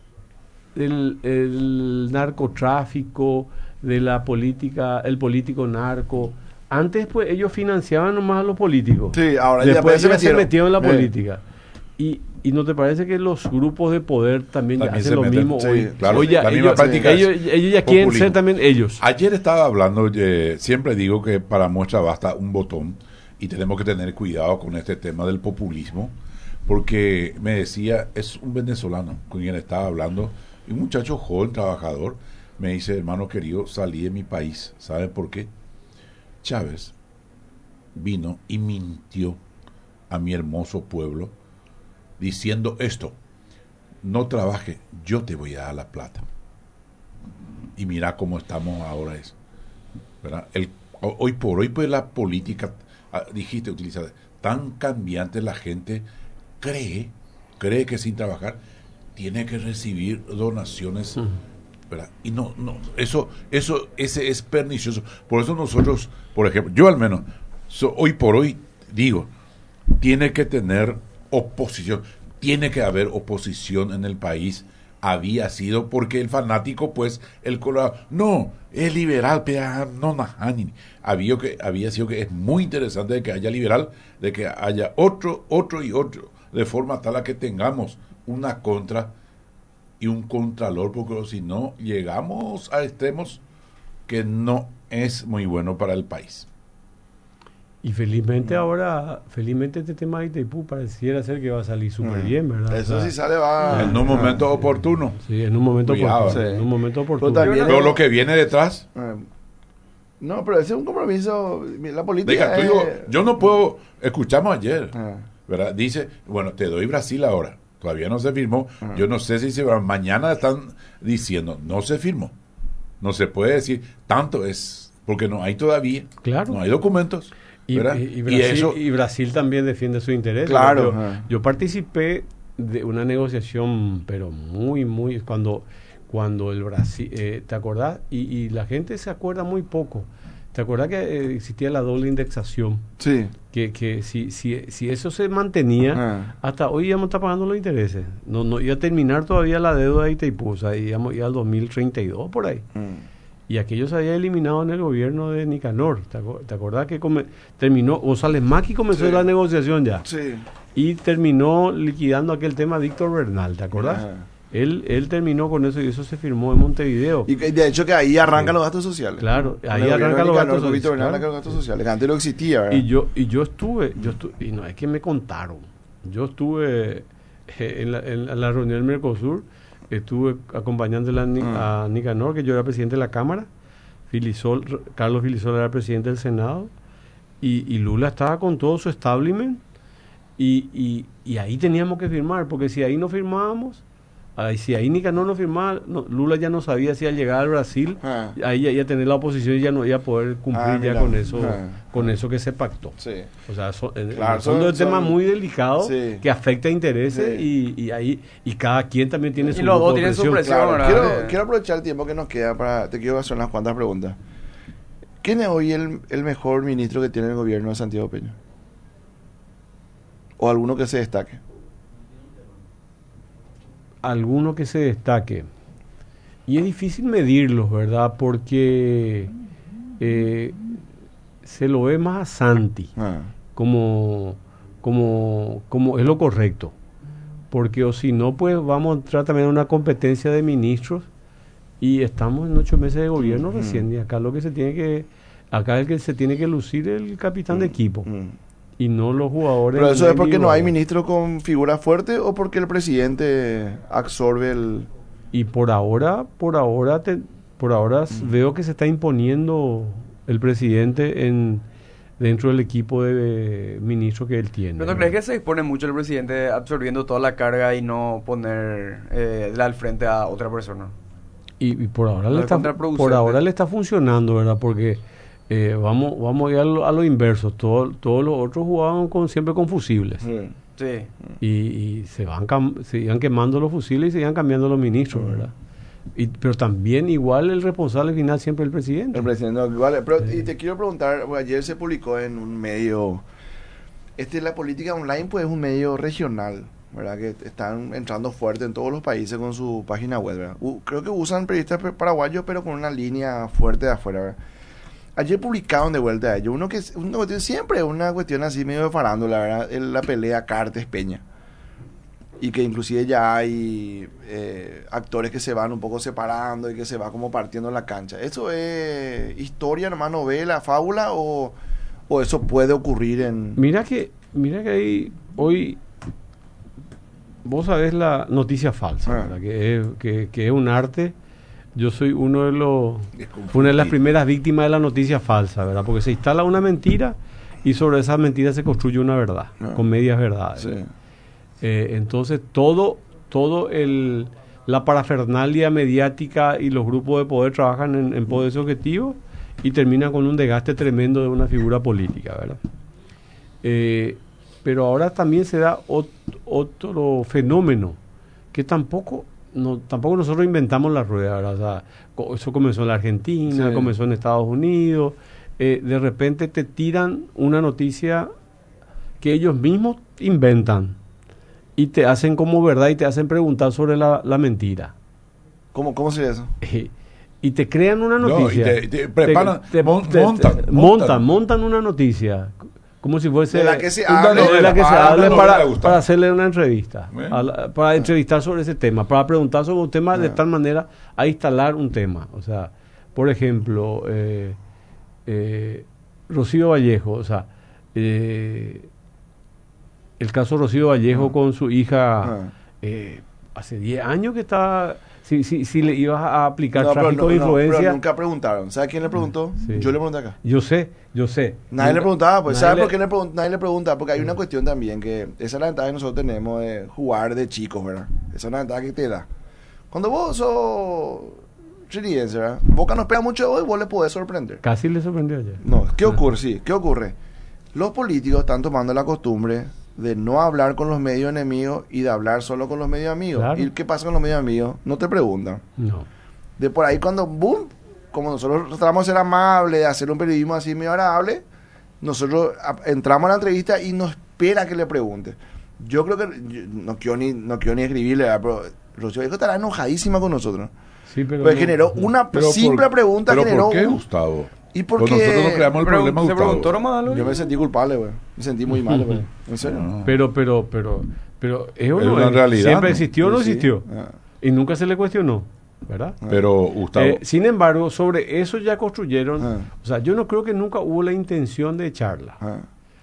[SPEAKER 2] del el narcotráfico, de la política, el político narco? Antes pues ellos financiaban nomás a los políticos.
[SPEAKER 1] Sí, ahora
[SPEAKER 2] después
[SPEAKER 1] ya,
[SPEAKER 2] ya se metieron en la
[SPEAKER 1] eh.
[SPEAKER 2] política. Y ¿Y no te parece que los grupos de poder también,
[SPEAKER 3] también
[SPEAKER 2] ya hacen lo
[SPEAKER 3] meten,
[SPEAKER 2] mismo
[SPEAKER 3] sí,
[SPEAKER 2] hoy?
[SPEAKER 3] Claro,
[SPEAKER 2] hoy ya,
[SPEAKER 3] la misma
[SPEAKER 2] ellos,
[SPEAKER 3] práctica
[SPEAKER 2] ellos, ellos, ellos ya quieren ser también ellos.
[SPEAKER 3] Ayer estaba hablando, eh, siempre digo que para muestra basta un botón y tenemos que tener cuidado con este tema del populismo, porque me decía, es un venezolano con quien estaba hablando, y un muchacho joven, trabajador, me dice, hermano querido, salí de mi país. ¿Sabe por qué? Chávez vino y mintió a mi hermoso pueblo diciendo esto: no trabaje, yo te voy a dar la plata. Y mira cómo estamos ahora, es, ¿verdad? El, hoy por hoy pues la política, dijiste, utilizada, tan cambiante, la gente cree, cree que sin trabajar tiene que recibir donaciones, ¿verdad? Y no, no, eso, eso, ese es pernicioso. Por eso nosotros, por ejemplo, yo al menos, so, hoy por hoy digo, tiene que tener oposición, tiene que haber oposición en el país. Había sido porque el fanático, pues, el colorado, no, es liberal, pero no, no, había que había sido que es muy interesante de que haya liberal, de que haya otro, otro y otro, de forma tal a que tengamos una contra y un contralor, porque si no llegamos a extremos que no es muy bueno para el país.
[SPEAKER 2] Y felizmente ahora, felizmente este tema de Itaipú pareciera ser que va a salir súper mm. bien, ¿verdad?
[SPEAKER 1] Eso
[SPEAKER 2] o sea,
[SPEAKER 1] sí sale, va...
[SPEAKER 3] En un momento oportuno.
[SPEAKER 2] Sí, en un momento
[SPEAKER 3] Cuidado,
[SPEAKER 2] oportuno.
[SPEAKER 3] sí.
[SPEAKER 2] En un momento oportuno.
[SPEAKER 3] Pero, pero lo que viene detrás...
[SPEAKER 1] No, pero ese es un compromiso, la política
[SPEAKER 3] Deja,
[SPEAKER 1] es...
[SPEAKER 3] digo, yo no puedo... Escuchamos ayer,
[SPEAKER 1] ah.
[SPEAKER 3] ¿verdad? Dice, bueno, te doy Brasil ahora. Todavía no se firmó. Ah. Yo no sé si se va... Mañana están diciendo, no se firmó. No se puede decir, tanto es... Porque no hay todavía...
[SPEAKER 2] Claro.
[SPEAKER 3] No hay documentos.
[SPEAKER 2] Y, y, y, Brasil, y, eso, y Brasil también defiende su interés.
[SPEAKER 1] Claro.
[SPEAKER 2] Yo, yo participé de una negociación, pero muy, muy... Cuando, cuando el Brasil... Eh, ¿Te acordás? Y, y la gente se acuerda muy poco. ¿Te acordás que eh, existía la doble indexación?
[SPEAKER 1] Sí.
[SPEAKER 2] Que, que si, si, si eso se mantenía, ah. hasta hoy íbamos a estar pagando los intereses. No, no iba a terminar todavía la deuda de Itaipú. O sea, íbamos ya al dos mil treinta y dos por ahí. Mm. Y aquello se había eliminado en el gobierno de Nicanor. ¿Te, acu- te acordás que come- terminó, González Maki comenzó sí. la negociación ya?
[SPEAKER 1] Sí.
[SPEAKER 2] Y terminó liquidando aquel tema Víctor Bernal, ¿te acordás? Ajá. Él, él terminó con eso y eso se firmó en Montevideo.
[SPEAKER 1] Y de hecho que ahí arrancan sí. los gastos sociales.
[SPEAKER 2] Claro, ahí arrancan los gastos sociales.
[SPEAKER 1] Víctor Bernal, claro. los gastos sociales, que antes no existía, ¿verdad?
[SPEAKER 2] Y yo, y yo estuve, yo estuve, y no es que me contaron, yo estuve en la, en la reunión del Mercosur. Estuve acompañando a, la, mm. a Nicanor, que yo era presidente de la Cámara, Filisol, Carlos Filisol era presidente del Senado, y, y Lula estaba con todo su establishment, y, y, y ahí teníamos que firmar, porque si ahí no firmábamos, ahí, si ahí Nicanor no firmaba, no, Lula ya no sabía si al llegar al Brasil, ah. ahí ya iba a tener la oposición y ya no iba a poder cumplir ah, ya con eso ah. con eso que se pactó.
[SPEAKER 1] Sí.
[SPEAKER 2] O sea, so, en,
[SPEAKER 1] claro,
[SPEAKER 2] en el fondo es un tema muy delicado
[SPEAKER 1] sí.
[SPEAKER 2] que afecta a intereses sí. y, y ahí y cada quien también tiene
[SPEAKER 4] y
[SPEAKER 2] su
[SPEAKER 4] y los dos tienen su presión.
[SPEAKER 1] Claro, quiero, quiero aprovechar el tiempo que nos queda para te quiero hacer unas cuantas preguntas. ¿Quién es hoy el, el mejor ministro que tiene el gobierno de Santiago Peña? ¿O alguno que se destaque?
[SPEAKER 2] Alguno que se destaque. Y es difícil medirlos, ¿verdad? Porque eh, se lo ve más a Santi ah. como, como, como es lo correcto. Porque o si no, pues vamos a entrar también a una competencia de ministros y estamos en ocho meses de gobierno mm-hmm. recién. Y acá lo que se tiene que, acá el que se tiene que lucir es el capitán mm-hmm. de equipo. Mm-hmm. Y no los jugadores.
[SPEAKER 1] ¿Pero eso es porque no hay ministro con figura fuerte o porque el presidente absorbe el,
[SPEAKER 2] y por ahora, por ahora, te, por ahora mm. veo que se está imponiendo el presidente en dentro del equipo de ministros que él tiene.
[SPEAKER 4] ¿Pero no crees que se dispone mucho el presidente absorbiendo toda la carga y no poner eh, al frente a otra persona?
[SPEAKER 2] Y, y por ahora no le está por ahora le está funcionando, ¿verdad? Porque eh, vamos vamos a ir a lo, a lo inverso. Todo, todos los otros jugaban con siempre con fusibles.
[SPEAKER 4] Sí. sí.
[SPEAKER 2] Y, y se van cam, se iban quemando los fusiles y se iban cambiando los ministros, mm. ¿verdad? Y, pero también igual el responsable final siempre el presidente.
[SPEAKER 1] El presidente, no, igual, pero sí. Y te quiero preguntar, ayer se publicó en un medio, este la política online pues es un medio regional, ¿verdad? Que están entrando fuerte en todos los países con su página web, ¿verdad? Uh, creo que usan periodistas paraguayos pero con una línea fuerte de afuera, ¿verdad? Ayer publicaron de vuelta a ellos, uno que una cuestión, siempre una cuestión así medio de farándula, ¿verdad? El, la pelea Cartes-Peña. Y que inclusive ya hay eh, actores que se van un poco separando y que se va como partiendo la cancha. ¿Eso es historia, nomás novela, fábula o, o eso puede ocurrir en...?
[SPEAKER 2] Mira que, mira que hay hoy, vos sabés la noticia falsa, ah. ¿verdad? Que, es, que, que es un arte. Yo soy uno de los una de las primeras víctimas de la noticia falsa, ¿verdad? Porque se instala una mentira y sobre esa mentira se construye una verdad, ah. con medias verdades.
[SPEAKER 1] Sí.
[SPEAKER 2] Eh, entonces todo todo el la parafernalia mediática y los grupos de poder trabajan en, en pos de ese objetivo y terminan con un desgaste tremendo de una figura política, ¿verdad? Eh, pero ahora también se da ot, otro fenómeno que tampoco no tampoco nosotros inventamos la rueda, ¿verdad? O sea, co- eso comenzó en la Argentina, sí. comenzó en Estados Unidos. Eh, de repente te tiran una noticia que ellos mismos inventan y te hacen como verdad y te hacen preguntar sobre la, la mentira.
[SPEAKER 1] ¿Cómo, cómo sería eso?
[SPEAKER 2] Eh, y te crean una noticia.
[SPEAKER 3] No, y te, te preparan,
[SPEAKER 2] te, te,
[SPEAKER 3] mon,
[SPEAKER 2] te,
[SPEAKER 3] montan,
[SPEAKER 2] te, montan, montan una noticia. Como si fuese
[SPEAKER 1] de la que se
[SPEAKER 2] una
[SPEAKER 1] hable,
[SPEAKER 2] novela que se
[SPEAKER 1] para,
[SPEAKER 2] hable
[SPEAKER 1] para,
[SPEAKER 2] para, para hacerle una entrevista.
[SPEAKER 3] Bueno.
[SPEAKER 2] A la, para entrevistar sobre ese tema, para preguntar sobre un tema ah. de tal manera a instalar un tema. O sea, por ejemplo, eh, eh, Rocío Vallejo, o sea, eh, el caso Rocío Vallejo ah. con su hija, ah. eh, hace diez años que estaba, si, si, si le ibas a aplicar no, tráfico no, de influencia.
[SPEAKER 1] No, pero nunca preguntaron. ¿Sabes quién le preguntó? Sí. Yo le pregunté acá.
[SPEAKER 2] Yo sé, yo sé.
[SPEAKER 1] Nadie nunca, le preguntaba, pues ¿sabes por qué le pregun- nadie le pregunta? Porque hay una cuestión también, que esa es la ventaja que nosotros tenemos de jugar de chicos, ¿verdad? Esa es una ventaja que te da. Cuando vos sos chiriense, ¿verdad? Boca nos pega mucho hoy, vos le podés sorprender.
[SPEAKER 2] Casi le sorprendió ayer.
[SPEAKER 1] No, ¿qué ocurre? Sí, ¿qué ocurre? Los políticos están tomando la costumbre de no hablar con los medios enemigos y de hablar solo con los medios amigos. Claro. ¿Y qué pasa con los medios amigos? No te preguntan.
[SPEAKER 2] No.
[SPEAKER 1] De por ahí cuando, boom, como nosotros tratamos de ser amables, de hacer un periodismo así medio agradable, nosotros a, entramos a la entrevista y nos espera que le pregunte. Yo creo que, yo, no quiero ni no quiero ni escribirle, pero Rocío Vallejo estará enojadísima con nosotros.
[SPEAKER 2] Sí, pero
[SPEAKER 1] pues
[SPEAKER 2] no,
[SPEAKER 1] generó
[SPEAKER 2] no.
[SPEAKER 1] una
[SPEAKER 3] pero
[SPEAKER 1] simple
[SPEAKER 3] por,
[SPEAKER 1] pregunta.
[SPEAKER 3] ¿Pero
[SPEAKER 1] generó
[SPEAKER 3] por qué,
[SPEAKER 1] un,
[SPEAKER 3] Gustavo?
[SPEAKER 1] ¿Y por qué?
[SPEAKER 3] Pues nosotros no creamos el
[SPEAKER 4] pero,
[SPEAKER 3] problema,
[SPEAKER 4] ¿se
[SPEAKER 3] Gustavo.
[SPEAKER 4] preguntó nomás algo?
[SPEAKER 1] Yo me sentí culpable, güey. Me sentí muy mal, güey. ¿En serio?
[SPEAKER 3] No.
[SPEAKER 2] Pero, pero, pero, pero, ¿es,
[SPEAKER 3] es
[SPEAKER 2] no,
[SPEAKER 3] una
[SPEAKER 2] es?
[SPEAKER 3] realidad.
[SPEAKER 2] ¿Siempre
[SPEAKER 3] ¿no?
[SPEAKER 2] existió o no
[SPEAKER 1] sí.
[SPEAKER 2] existió?
[SPEAKER 1] Ah.
[SPEAKER 2] Y nunca se le cuestionó, ¿verdad?
[SPEAKER 1] Ah.
[SPEAKER 3] Pero, Gustavo...
[SPEAKER 2] Eh, sin embargo, sobre eso ya construyeron...
[SPEAKER 1] Ah.
[SPEAKER 2] O sea, yo no creo que nunca hubo la intención de echarla.
[SPEAKER 1] Ah.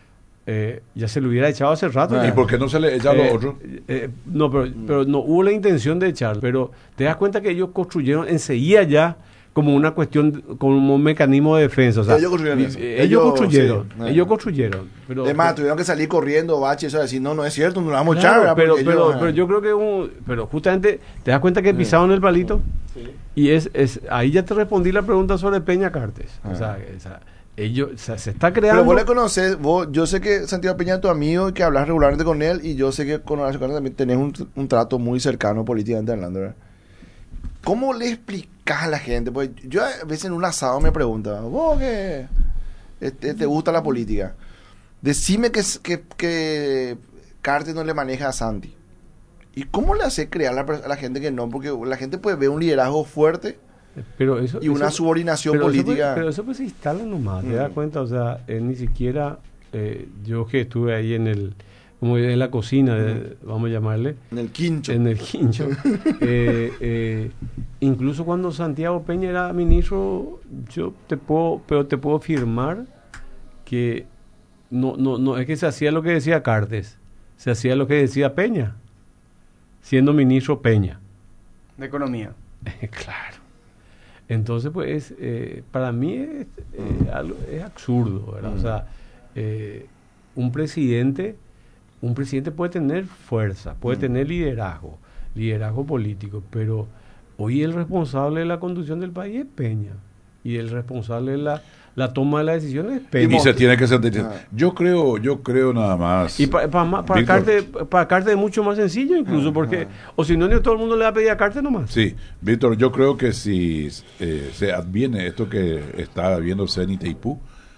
[SPEAKER 2] Eh, ya se lo hubiera echado hace rato.
[SPEAKER 3] ¿Y
[SPEAKER 2] ya.
[SPEAKER 3] por qué no se le echa a los
[SPEAKER 2] Eh,
[SPEAKER 3] otros?
[SPEAKER 2] eh, no, pero, pero no hubo la intención de echar. Pero te das cuenta que ellos construyeron enseguida ya como una cuestión, como un mecanismo de defensa. O sea,
[SPEAKER 1] ellos construyeron eso.
[SPEAKER 2] Eh, ellos, ellos construyeron. Sí, ellos
[SPEAKER 1] no.
[SPEAKER 2] construyeron. Pero,
[SPEAKER 1] Además,
[SPEAKER 2] pero,
[SPEAKER 1] tuvieron que salir corriendo, bache, eso, decir, no, no es cierto, no lo vamos
[SPEAKER 2] claro,
[SPEAKER 1] a echar.
[SPEAKER 2] Pero,
[SPEAKER 1] pero,
[SPEAKER 2] pero,
[SPEAKER 1] ellos,
[SPEAKER 2] pero yo creo que un, pero justamente te das cuenta que pisaron el palito.
[SPEAKER 1] Sí.
[SPEAKER 2] Y es, es ahí ya te respondí la pregunta sobre Peña Cartes.
[SPEAKER 1] Ah.
[SPEAKER 2] O sea, esa, ellos, o sea, se está creando.
[SPEAKER 1] Pero vos le conoces, vos, yo sé que Santiago Peña es tu amigo y que hablas regularmente con él, y yo sé que con Horacio Cartes también tenés un, un trato muy cercano políticamente hablando, ¿verdad? ¿Cómo le explicás a la gente? Pues yo a veces en un asado me preguntan, vos que este, te gusta la política, decime que, que, que Cartes no le maneja a Santi. ¿Y cómo le hace creer a la, a la gente que no? Porque la gente puede ver un liderazgo fuerte
[SPEAKER 2] pero eso,
[SPEAKER 1] y una
[SPEAKER 2] eso,
[SPEAKER 1] subordinación
[SPEAKER 2] pero
[SPEAKER 1] política.
[SPEAKER 2] Eso puede, pero eso pues se instala nomás, mm. ¿te das cuenta? O sea, eh, ni siquiera, eh, yo que estuve ahí en el, como en la cocina, de, vamos a llamarle.
[SPEAKER 1] En el quincho.
[SPEAKER 2] En el quincho. eh, eh, incluso cuando Santiago Peña era ministro, yo te puedo, pero te puedo afirmar que no, no, no, es que se hacía lo que decía Cartes, se hacía lo que decía Peña, siendo ministro Peña.
[SPEAKER 4] De economía.
[SPEAKER 2] Claro. Entonces, pues, eh, para mí es, eh, algo, es absurdo, ¿verdad? Mm. O sea, eh, un presidente, un presidente puede tener fuerza, puede mm. tener liderazgo, liderazgo político, pero hoy el responsable de la conducción del país es Peña. Y el responsable de la, la toma de las decisiones es Peña.
[SPEAKER 3] Y se tiene que sentir. Yo creo, yo creo nada más.
[SPEAKER 2] Y pa, pa, para Carte, para Carte es mucho más sencillo incluso, ah, porque, ah. o si no, todo el mundo le va a pedir a Carte nomás.
[SPEAKER 3] Sí, Víctor, yo creo que si eh, se adviene esto que está viéndose en Itaipú,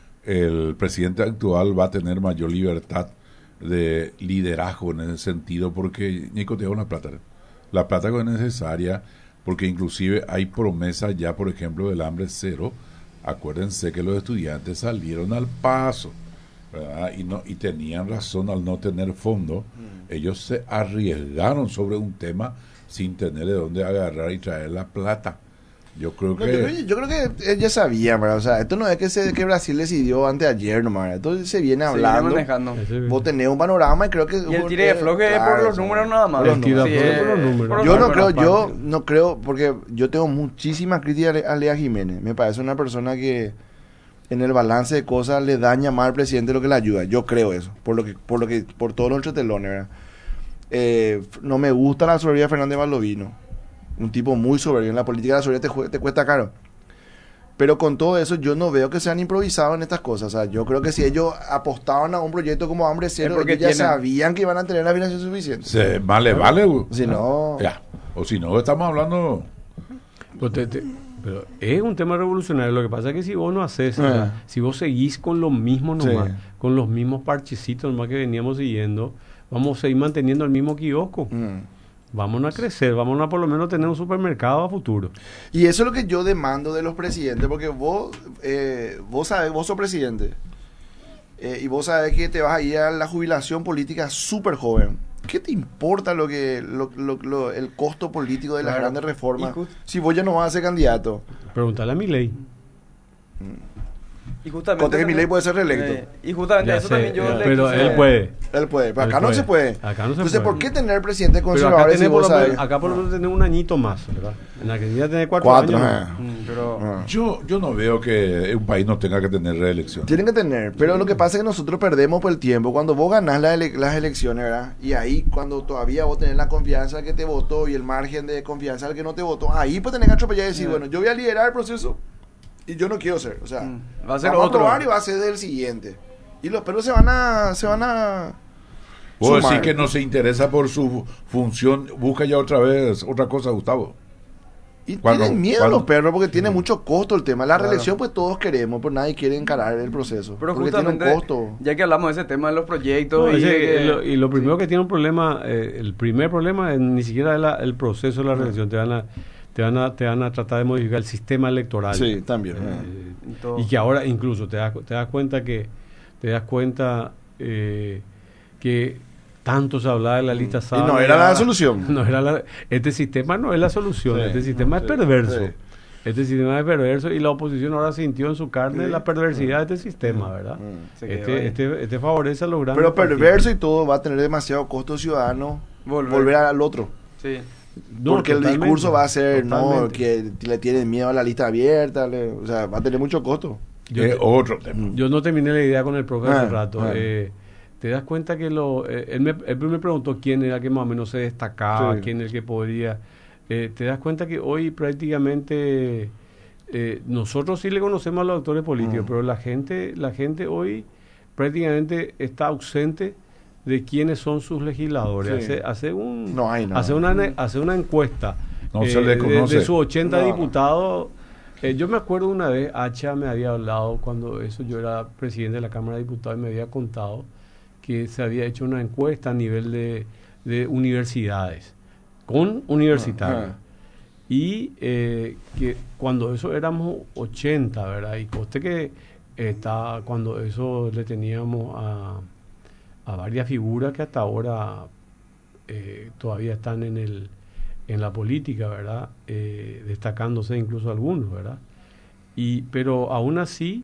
[SPEAKER 3] el presidente actual va a tener mayor libertad de liderazgo en ese sentido, porque, Nico, te da una plata. La plata que es necesaria, porque inclusive hay promesas ya, por ejemplo, del hambre cero. Acuérdense que los estudiantes salieron al paso, ¿verdad? Y, no, y tenían razón al no tener fondo. Mm. Ellos se arriesgaron sobre un tema sin tener de dónde agarrar y traer la plata. Yo creo
[SPEAKER 1] no,
[SPEAKER 3] que...
[SPEAKER 1] Yo, yo creo que ellos sabían, ¿verdad? O sea, esto no es que, se, que Brasil decidió anteayer nomás. Entonces se viene hablando. Se viene manejando. Vos tenés un panorama y creo que...
[SPEAKER 4] Y el tire de floje es por los números nada más.
[SPEAKER 2] El tire de floje es por los números.
[SPEAKER 1] Yo no creo, yo no creo, porque yo tengo muchísimas críticas a Lea Jiménez. Me parece una persona que en el balance de cosas le daña más al presidente de lo que le ayuda. Yo creo eso, por lo que, por lo que, por todos los entretelones, ¿verdad? Eh, no me gusta la soberbia de Fernández Valdovino. Un tipo muy soberbio. En la política de la soberbia te, te cuesta caro. Pero con todo eso, yo no veo que sean improvisados en estas cosas. O sea, yo creo que si ellos apostaban a un proyecto como Hambre Cero, ellos ya tienen... sabían que iban a tener la financiación suficiente.
[SPEAKER 3] Se, vale, ¿no? vale.
[SPEAKER 1] Si no...
[SPEAKER 3] Ya. O si no, estamos hablando...
[SPEAKER 2] Pues te, te, pero es un tema revolucionario. Lo que pasa es que si vos no haces, ah. o sea, si vos seguís con lo mismo nomás, sí. con los mismos parchecitos nomás que veníamos siguiendo, vamos a seguir manteniendo el mismo kiosco. Mm. Vámonos a crecer, vámonos a por lo menos tener un supermercado a futuro.
[SPEAKER 1] Y eso es lo que yo demando de los presidentes, porque vos, eh, vos sabés, vos sos presidente, eh, y vos sabés que te vas a ir a la jubilación política súper joven. ¿Qué te importa lo que lo, lo, lo, el costo político de las claro. grandes reformas si vos ya no vas a ser candidato?
[SPEAKER 2] Pregúntale a Milei.
[SPEAKER 1] Mm.
[SPEAKER 4] Y justamente
[SPEAKER 1] que Milei puede ser reelecto.
[SPEAKER 4] Eh, y justamente
[SPEAKER 2] ya
[SPEAKER 4] eso
[SPEAKER 2] sé,
[SPEAKER 4] también yo
[SPEAKER 2] eh,
[SPEAKER 4] le
[SPEAKER 2] Pero
[SPEAKER 4] quise...
[SPEAKER 2] él puede.
[SPEAKER 1] Él puede, pero
[SPEAKER 2] él
[SPEAKER 1] acá
[SPEAKER 2] puede.
[SPEAKER 1] no se puede.
[SPEAKER 2] Acá no se
[SPEAKER 1] Entonces,
[SPEAKER 2] puede.
[SPEAKER 1] ¿por qué tener presidente
[SPEAKER 2] Pero
[SPEAKER 1] conservador
[SPEAKER 2] acá,
[SPEAKER 1] si vos sabés?
[SPEAKER 2] Acá por lo menos tenemos un añito más, ¿verdad? En Argentina tiene cuatro,
[SPEAKER 1] cuatro
[SPEAKER 2] años.
[SPEAKER 1] Eh.
[SPEAKER 2] Mm,
[SPEAKER 3] pero ah. yo, yo no veo que un país no tenga que tener reelección.
[SPEAKER 1] Tienen que tener, pero sí. Lo que pasa es que nosotros perdemos por el tiempo. Cuando vos ganás la ele las elecciones, ¿verdad? Y ahí, cuando todavía vos tenés la confianza del que te votó y el margen de confianza del que no te votó, ahí pues tenés que atropellar y decir, sí. bueno, yo voy a liderar el proceso y yo no quiero ser. O sea, mm.
[SPEAKER 4] va a ser
[SPEAKER 1] vamos
[SPEAKER 4] otro.
[SPEAKER 1] a probar y va a ser del siguiente. Y los perros se van a... Se van a
[SPEAKER 3] Puedo decir que no se interesa por su función. Busca ya otra vez otra cosa, Gustavo.
[SPEAKER 1] Y cuando, tienen miedo cuando, los perros porque tiene sí. mucho costo el tema. La claro. reelección pues todos queremos, pero nadie quiere encarar el proceso.
[SPEAKER 4] Pero
[SPEAKER 1] porque
[SPEAKER 4] justamente,
[SPEAKER 1] tiene un costo.
[SPEAKER 4] Ya que hablamos de ese tema de los proyectos...
[SPEAKER 2] No,
[SPEAKER 4] y,
[SPEAKER 2] ese,
[SPEAKER 4] que,
[SPEAKER 2] lo, y lo primero sí. que tiene un problema, eh, el primer problema es ni siquiera la, el proceso de la reelección. Te van a... Te van, a, te van a tratar de modificar el sistema electoral.
[SPEAKER 1] Sí, también.
[SPEAKER 2] Eh, y que ahora incluso te das, te das cuenta que te das cuenta eh, que tanto se hablaba de la lista Sábana.
[SPEAKER 1] Y no era la solución.
[SPEAKER 2] No era la, este sistema no es la solución. Sí, este sistema no, es perverso. Sí. Este sistema es perverso y la oposición ahora sintió en su carne sí. la perversidad sí. de este sistema, ¿verdad? Sí. Este, este, este favorece a los grandes
[SPEAKER 1] Pero perverso partidos. Y todo va a tener demasiado costo ciudadano volver, volver al otro.
[SPEAKER 4] Sí.
[SPEAKER 1] No, porque el discurso va a ser totalmente. No que le tienen miedo a la lista abierta, le, o sea, va a tener mucho costo.
[SPEAKER 2] Yo,
[SPEAKER 3] eh, otro tema.
[SPEAKER 2] Yo no terminé la idea con el profe ah, hace rato. Ah. Eh, te das cuenta que lo, eh, él, me, él me preguntó quién era el que más o menos se destacaba, sí. quién era el que podría. Eh, te das cuenta que hoy prácticamente eh, nosotros sí le conocemos a los actores políticos, mm. pero la gente, la gente hoy prácticamente está ausente de quiénes son sus legisladores. Sí. Hace, hace, un,
[SPEAKER 1] no hay, no.
[SPEAKER 2] hace, una, hace una encuesta
[SPEAKER 3] no eh, se le conoce.
[SPEAKER 2] de, de sus ochenta no. diputados. Eh, yo me acuerdo una vez, Hacha me había hablado cuando eso yo era presidente de la Cámara de Diputados y me había contado que se había hecho una encuesta a nivel de, de universidades, con universitarios. Ah, ah. Y eh, que cuando eso éramos ochenta, ¿verdad? Y coste que está, cuando eso le teníamos a... a varias figuras que hasta ahora eh, todavía están en el en la política, ¿verdad? Eh, destacándose incluso algunos, ¿verdad? Y pero aún así